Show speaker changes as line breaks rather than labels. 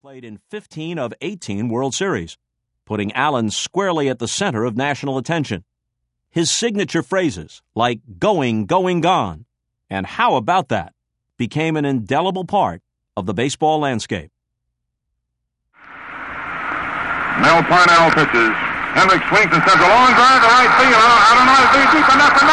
Played in 15 of 18 World Series, putting Allen squarely at the center of national attention. His signature phrases, like going, gone, and how about that, became an indelible part of the baseball landscape.
Mel Parnell pitches. Hendricks swings and sends a long drive to right field. I don't know if he's deep enough or not.